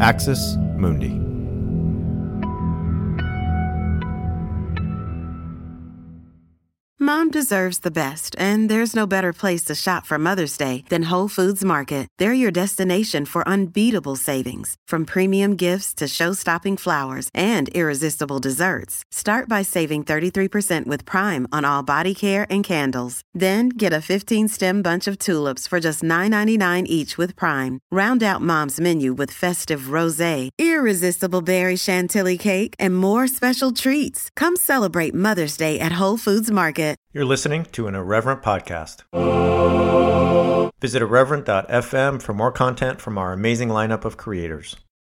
Axis Mundi. Mom deserves the best, and there's no better place to shop for Mother's Day than Whole Foods Market. They're your destination for unbeatable savings, from premium gifts to show-stopping flowers and irresistible desserts. Start by saving 33% with Prime on all body care and candles. Then get a 15-stem bunch of tulips for just $9.99 each with Prime. Round out Mom's menu with festive rosé, irresistible berry chantilly cake, and more special treats. Come celebrate Mother's Day at Whole Foods Market. You're listening to an Irreverent podcast. Visit irreverent.fm for more content from our amazing lineup of creators.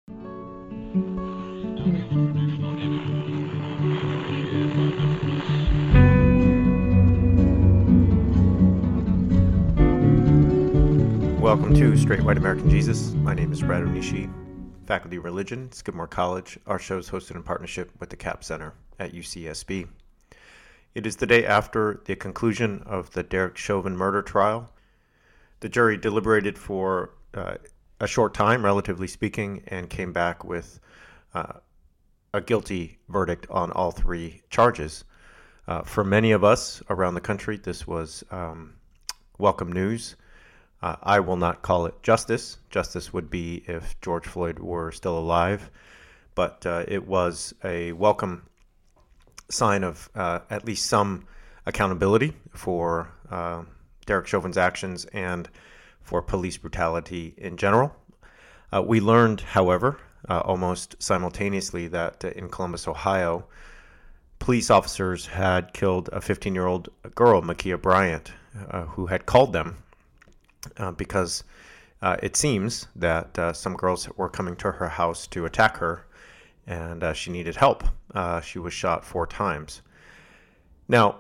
Welcome to Straight White American Jesus. My name is Brad Onishi, Faculty of Religion, Skidmore College. Our show is hosted in partnership with the Capps Center at UCSB. It is the day after the conclusion of the Derek Chauvin murder trial. The jury deliberated for a short time, relatively speaking, and came back with a guilty verdict on all three charges. For many of us around the country, this was welcome news. I will not call it justice. Justice would be if George Floyd were still alive, but it was a welcome sign of at least some accountability for Derek Chauvin's actions and for police brutality in general. We learned, however, almost simultaneously that in Columbus, Ohio, police officers had killed a 15-year-old girl, Ma'Khia Bryant, who had called them because it seems that some girls were coming to her house to attack her, and she needed help. She was shot 4 times. Now,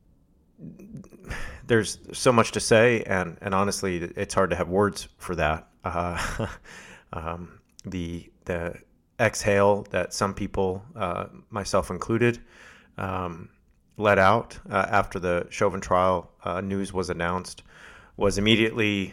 there's so much to say, and honestly, it's hard to have words for that. The exhale that some people, myself included, let out after the Chauvin trial news was announced was immediately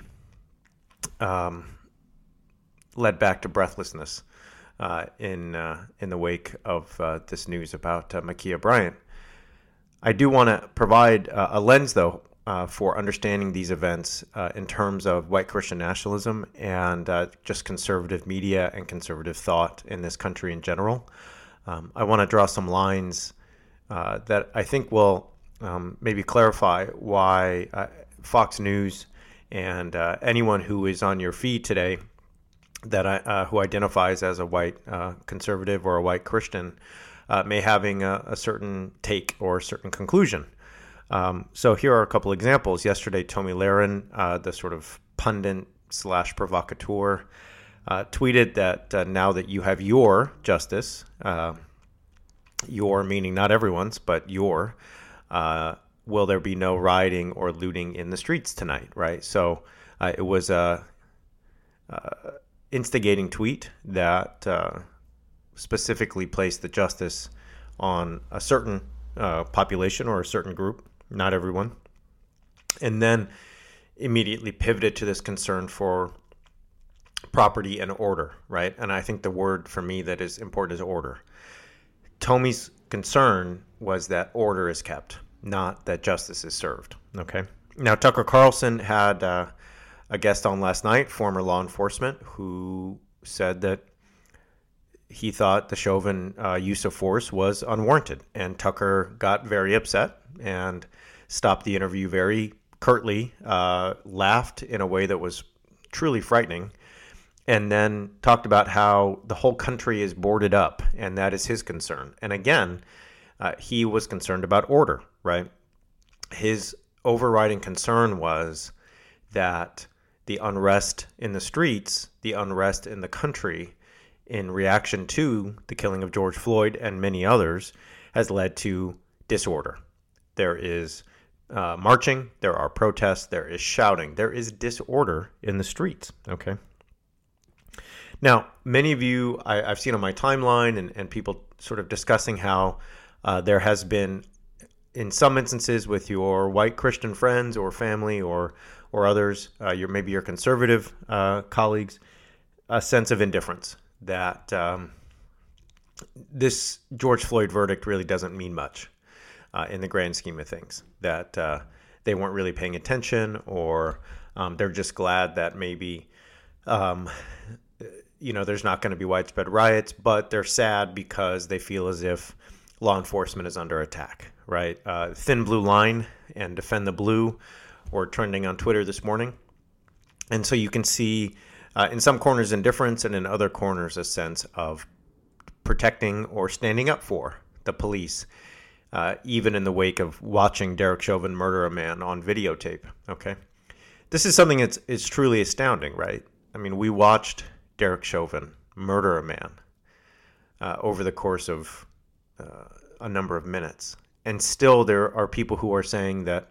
led back to breathlessness. In the wake of this news about Ma'Khia Bryant. I do want to provide a lens, though, for understanding these events in terms of white Christian nationalism and just conservative media and conservative thought in this country in general. I want to draw some lines that I think will maybe clarify why Fox News and anyone who is on your feed today that who identifies as a white conservative or a white Christian may having a certain take or a certain conclusion. So here are a couple examples. Yesterday, Tomi Lahren, the sort of pundit / provocateur, tweeted that now that you have your justice, your meaning not everyone's, but your, will there be no rioting or looting in the streets tonight, right? So it was a instigating tweet that specifically placed the justice on a certain population or a certain group, not everyone, and then immediately pivoted to this concern for property and order, right? And I think the word for me that is important is order. Tomi's concern was that order is kept, not that justice is served, okay? Now, Tucker Carlson had a guest on last night, former law enforcement, who said that he thought the Chauvin use of force was unwarranted. And Tucker got very upset and stopped the interview very curtly, laughed in a way that was truly frightening, and then talked about how the whole country is boarded up, and that is his concern. And again, he was concerned about order, right? His overriding concern was that the unrest in the streets, the unrest in the country, in reaction to the killing of George Floyd and many others, has led to disorder. There is marching, there are protests, there is shouting, there is disorder in the streets, okay? Now, many of you, I've seen on my timeline and people sort of discussing how there has been, in some instances with your white Christian friends or family or others, maybe your conservative colleagues, a sense of indifference that this George Floyd verdict really doesn't mean much in the grand scheme of things, that they weren't really paying attention, or they're just glad that maybe, there's not going to be widespread riots, but they're sad because they feel as if law enforcement is under attack, right? Thin Blue Line and Defend the Blue were trending on Twitter this morning. And so you can see in some corners indifference, and in other corners a sense of protecting or standing up for the police, even in the wake of watching Derek Chauvin murder a man on videotape. Okay, this is something it's truly astounding, right? I mean, we watched Derek Chauvin murder a man over the course of a number of minutes, and still there are people who are saying that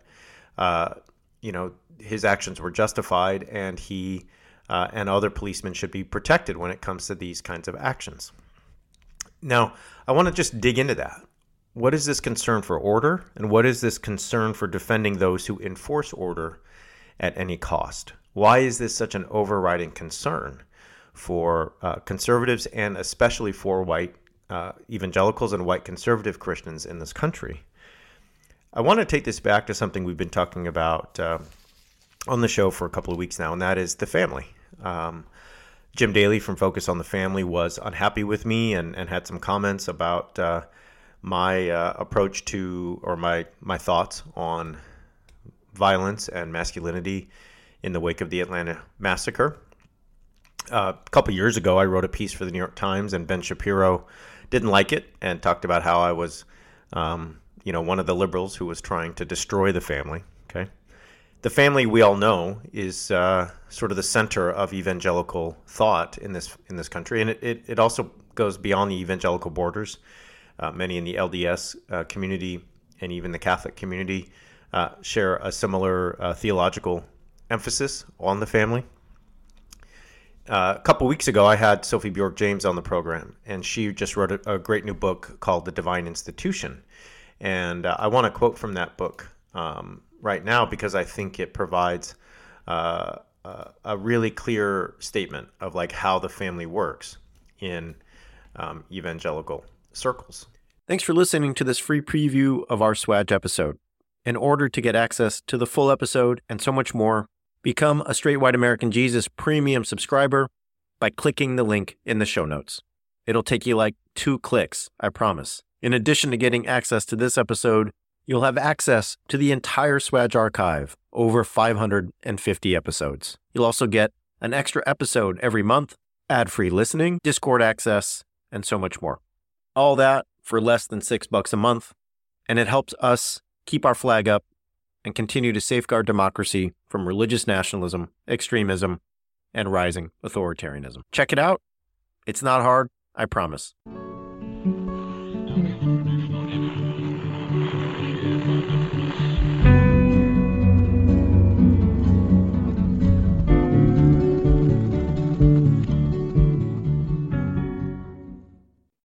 his actions were justified, and he and other policemen should be protected when it comes to these kinds of actions. Now, I want to just dig into that. What is this concern for order, and what is this concern for defending those who enforce order at any cost? Why is this such an overriding concern for conservatives, and especially for white evangelicals and white conservative Christians in this country? I want to take this back to something we've been talking about on the show for a couple of weeks now, and that is the family. Jim Daly from Focus on the Family was unhappy with me and had some comments about my approach to, or my thoughts on violence and masculinity in the wake of the Atlanta massacre. A couple years ago, I wrote a piece for the New York Times, and Ben Shapiro didn't like it and talked about how I was, one of the liberals who was trying to destroy the family. Okay, the family, we all know, is sort of the center of evangelical thought in this country, and it also goes beyond the evangelical borders. Many in the LDS community and even the Catholic community share a similar theological emphasis on the family. A couple weeks ago, I had Sophie Bjork-James on the program, and she just wrote a great new book called The Divine Institution. And I want to quote from that book right now, because I think it provides a really clear statement of like how the family works in evangelical circles. Thanks for listening to this free preview of our Swag episode. In order to get access to the full episode and so much more, become a Straight White American Jesus premium subscriber by clicking the link in the show notes. It'll take you like 2 clicks, I promise. In addition to getting access to this episode, you'll have access to the entire Swag archive, over 550 episodes. You'll also get an extra episode every month, ad-free listening, Discord access, and so much more. All that for less than $6 a month, and it helps us keep our flag up and continue to safeguard democracy from religious nationalism, extremism, and rising authoritarianism. Check it out. It's not hard, I promise.